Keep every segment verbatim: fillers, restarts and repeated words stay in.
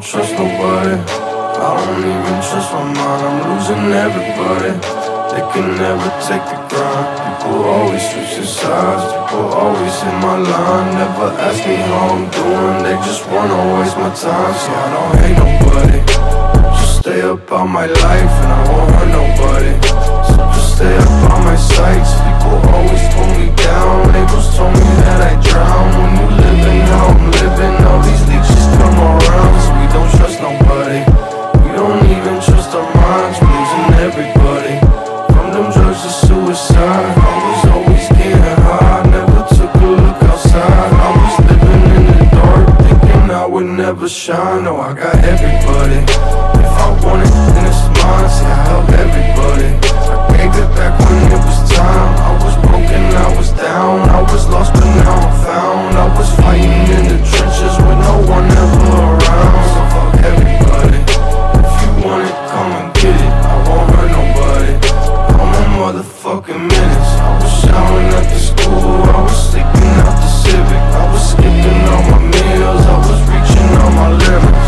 trust nobody. I don't even trust my mind, I'm losing everybody. They can never take the grind. People always switching sides, people always in my line. Never ask me how I'm doing, they just wanna waste my time. See, I don't hate nobody, just stay up on my life and I won't hurt nobody. So just stay up on my sights. People always pull me down, labels told me that I drown. When you living how I'm living, all these leeches come around. So we don't trust nobody, we don't even trust our minds. We're losing everybody, from them drugs to suicide. I was always getting high, never took a look outside. I was living in the dark, thinking I would never shine. No, I got everybody, if I want it, then it's mine. See, I help everybody, I gave it back when it was time. I was broken, I was down, I was lost but now I'm found. I was fighting in the trenches with no one ever around. So fuck everybody, if you want it, come and get it. I won't hurt nobody, I'm a motherfucking menace. I was showering at the school, I was sleeping out the Civic. I was skipping all my meals, I was reaching all my limits.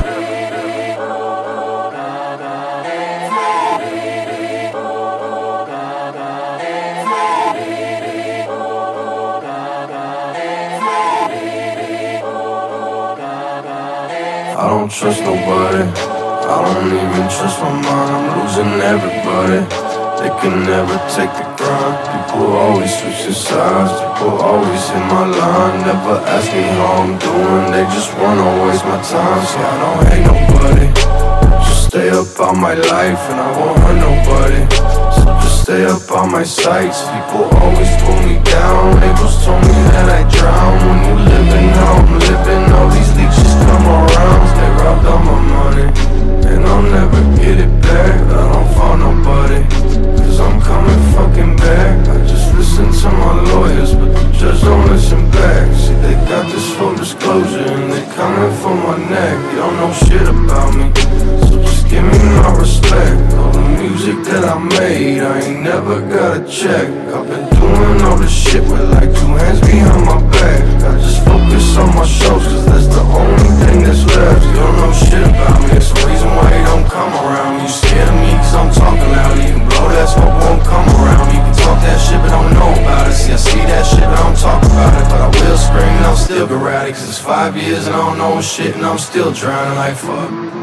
I don't trust nobody, I don't even trust my mind. I'm losing everybody, they can never take the grind. People always switching sides, people always in my line. Never ask me how I'm doing, they just wanna waste my time. See, I don't hate nobody, just stay up on my life and I won't hurt nobody. So just stay up on my sights. People always pull me down, labels told me that I drown. When you living how I'm living, all these leeches come around. They robbed all my money, and I'll never get it back. I don't fall nobody, cause I'm coming fucking back. I just listen to my lawyers, but the judge don't listen back. See, they got this full disclosure, and they coming for my neck. They don't know shit about me, so just give me my respect. All the music that I made, I ain't never got a check. I've been doing all this shit with like two hands behind my back. I just focus on my shows, cause that's the only thing that's left. You don't know shit about me, that's the reason why you don't come around me. You scared of me cause I'm talking loud. You can blow that smoke, won't come around. You can talk that shit but don't know about it. See, I see that shit but I don't talk about it. But I will scream and I'll still be rowdy, cause it's five years and I don't know shit and I'm still drowning like fuck.